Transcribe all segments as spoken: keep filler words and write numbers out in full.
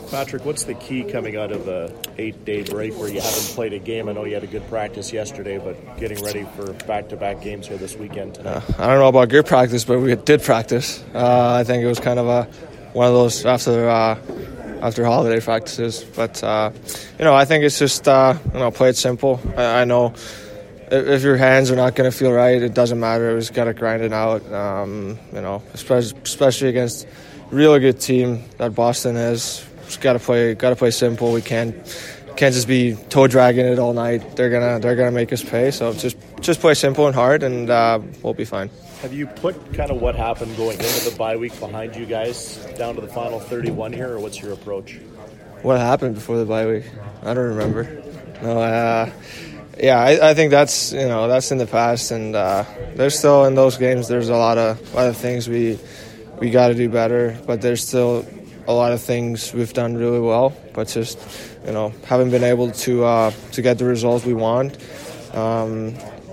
Patrick, what's the key coming out of the eight-day break where you haven't played a game? I know you had a good practice yesterday, but getting ready for back-to-back games here this weekend tonight. Uh, I don't know about good practice, but we did practice. Uh, I think it was kind of a one of those after uh, after holiday practices. But uh, you know, I think it's just uh, you know play it simple. I, I know if, if your hands are not going to feel right, it doesn't matter. We just got to grind it out. Um, you know, especially especially against a really good team that Boston is. Just got to play. Got to play simple. We can't can't just be toe dragging it all night. They're gonna they're gonna make us pay. So just just play simple and hard, and uh, we'll be fine. Have you put kind of what happened going into the bye week behind you guys down to the final thirty-one here, or what's your approach? What happened before the bye week? I don't remember. No, uh, yeah, I, I think that's you know that's in the past, and uh, there's still in those games. There's a lot of a lot of things we we got to do better, but there's still a lot of things we've done really well, but just you know haven't been able to uh, to get the results we want. Um,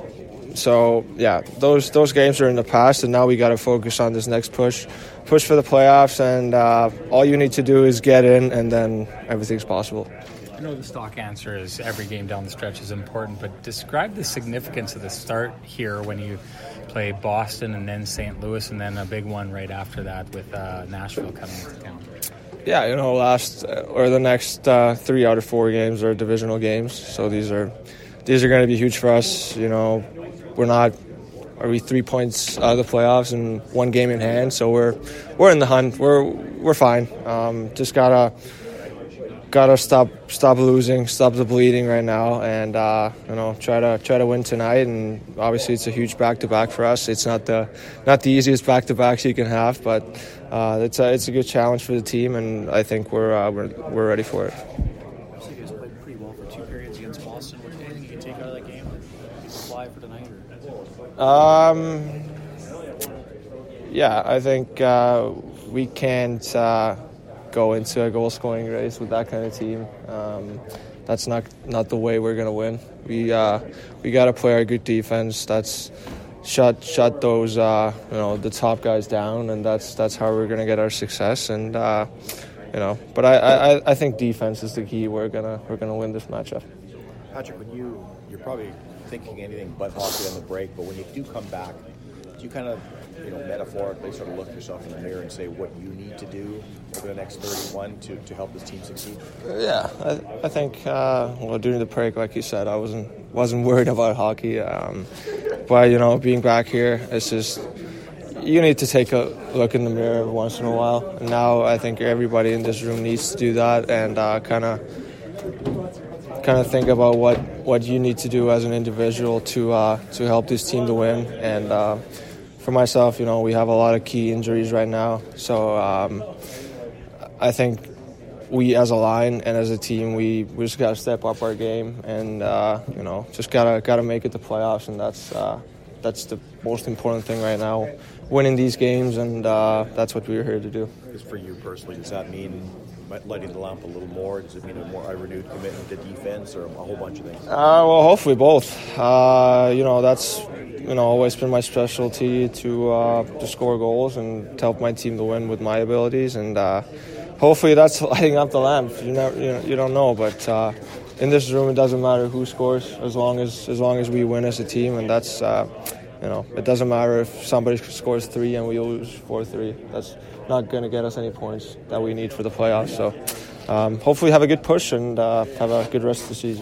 so yeah, those those games are in the past, and now we got to focus on this next push, push for the playoffs, and uh, all you need to do is get in, and then everything's possible. I know the stock answer is every game down the stretch is important, but describe the significance of the start here when you play Boston and then Saint Louis and then a big one right after that with uh, Nashville coming into town. Yeah, you know, last uh, or the next uh, three out of four games are divisional games, so these are these are going to be huge for us. You know, we're not are we three points out of the playoffs and one game in hand, so we're we're in the hunt. We're we're fine. Um, just gotta. Gotta stop, stop losing, stop the bleeding right now, and uh, you know try to try to win tonight. And obviously, it's a huge back-to-back for us. It's not the not the easiest back-to-backs you can have, but uh, it's a it's a good challenge for the team, and I think we're uh, we're we're ready for it. So you guys played pretty well for two periods against Boston. What anything you can take out of that game? Apply for tonight? Or? Um. Yeah, I think uh, we can't. Uh, go into a goal-scoring race with that kind of team. Um, that's not not the way we're gonna win. We uh, we gotta play our good defense. That's shut shut those uh, you know the top guys down, and that's that's how we're gonna get our success. And uh, you know, but I, I, I think defense is the key. We're gonna we're gonna win this matchup. Patrick, when you you're probably thinking anything but hockey on the break, but when you do come back, do you kind of you know, metaphorically sort of look yourself in the mirror and say what you need to do over the next thirty-one to, to help this team succeed? Yeah, I, I think, uh, well, during the break, like you said, I wasn't wasn't worried about hockey. Um, but, you know, being back here, it's just, you need to take a look in the mirror every once in a while. And now I think everybody in this room needs to do that and uh, kind of kind of think about what, what you need to do as an individual to, uh, to help this team to win. And, uh, For myself, you know, we have a lot of key injuries right now. So um, I think we as a line and as a team, we, we just got to step up our game and, uh, you know, just got to got to make it to playoffs. And that's uh, that's the most important thing right now, winning these games. And uh, that's what we're here to do. Just for you personally, does that mean lighting the lamp a little more? Does it mean a more a renewed commitment to defense or a whole bunch of things? Uh, well, hopefully both. Uh, you know, that's... You know, always been my specialty to uh, to score goals and to help my team to win with my abilities, and uh, hopefully that's lighting up the lamp. You never, you, know, you don't know, but uh, in this room, it doesn't matter who scores as long as as long as we win as a team, and that's uh, you know, it doesn't matter if somebody scores three and we lose four three. That's not going to get us any points that we need for the playoffs. So um, hopefully, have a good push and uh, have a good rest of the season.